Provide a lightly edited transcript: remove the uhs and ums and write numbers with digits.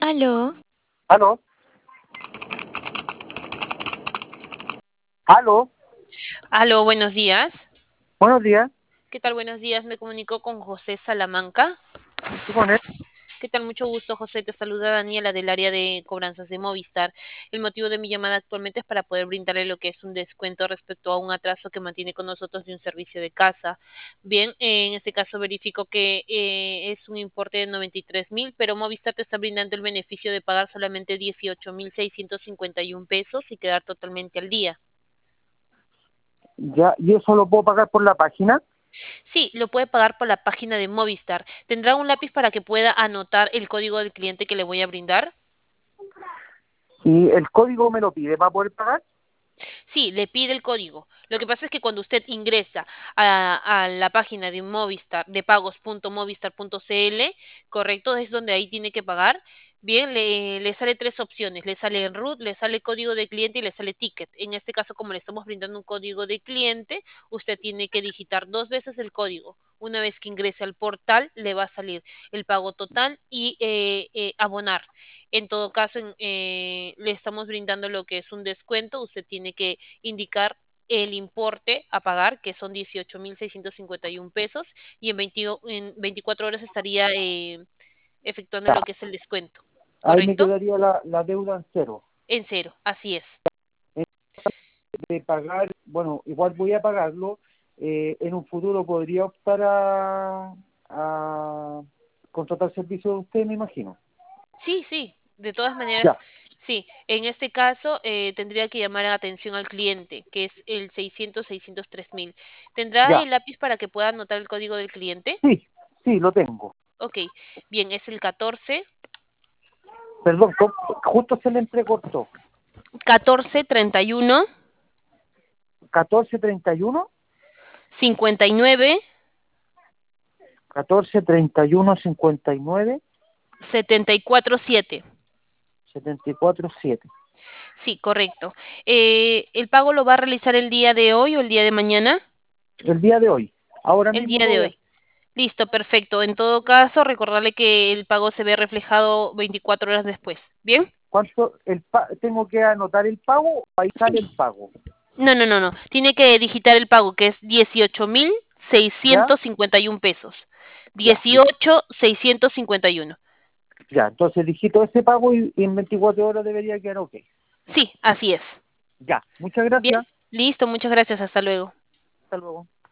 Aló, ¿Aló? ¿Aló? Aló, buenos días. Buenos días. ¿Qué tal? Buenos días. Me comunico con José Salamanca. ¿Sí con él? ¿Qué tal? Mucho gusto, José. Te saluda Daniela del área de cobranzas de Movistar. El motivo de mi llamada actualmente es para poder brindarle lo que es un descuento respecto a un atraso que mantiene con nosotros de un servicio de casa. Bien, en este caso verifico que es un importe de 93.000, pero Movistar te está brindando el beneficio de pagar solamente 18.651 pesos y quedar totalmente al día. Ya, ¿y eso lo puedo pagar por la página? Sí, lo puede pagar por la página de Movistar. ¿Tendrá un lápiz para que pueda anotar el código del cliente que le voy a brindar? ¿Y el código me lo pide para poder pagar? Sí, le pide el código. Lo que pasa es que cuando usted ingresa a la página de Movistar, de pagos.movistar.cl, correcto, es donde ahí tiene que pagar. Bien, le sale tres opciones. Le sale en root, le sale código de cliente y le sale ticket. En este caso, como le estamos brindando un código de cliente, usted tiene que digitar dos veces el código. Una vez que ingrese al portal, le va a salir el pago total y abonar. En todo caso, le estamos brindando lo que es un descuento. Usted tiene que indicar el importe a pagar, que son 18.651 pesos, y en 24 horas estaría efectuando lo Ya, que es el descuento, ahí me ¿correcto? quedaría la deuda en cero. En cero, así es. De pagar, bueno, igual voy a pagarlo. En un futuro podría optar a contratar servicio de usted, me imagino. Sí, sí, de todas maneras, Ya, sí. En este caso, tendría que llamar la atención al cliente, que es el 603.000. ¿Tendrá ya. el lápiz para que pueda anotar el código del cliente? Sí, sí, lo tengo. Ok, bien, es el 14, Perdón, justo se le entrecortó. 14 31 1431, 59 1431 59 74 7. 74 7. Sí, correcto. ¿El pago lo va a realizar el día de hoy o el día de mañana? El día de hoy. Ahora El mismo día lo de voy a hoy. Listo, perfecto. En todo caso, recordarle que el pago se ve reflejado 24 horas después. ¿Bien? ¿Cuánto tengo que anotar el pago? Ahí sale el pago. No, no, no, no. Tiene que digitar el pago, que es dieciocho mil ¿Ya? seiscientos cincuenta y 1 pesos. Ya, 18.651. ya. Entonces digito ese pago y en 24 horas debería quedar ok. Sí, así es. Ya. Muchas Bien, gracias. listo, muchas gracias. Hasta luego. Hasta luego.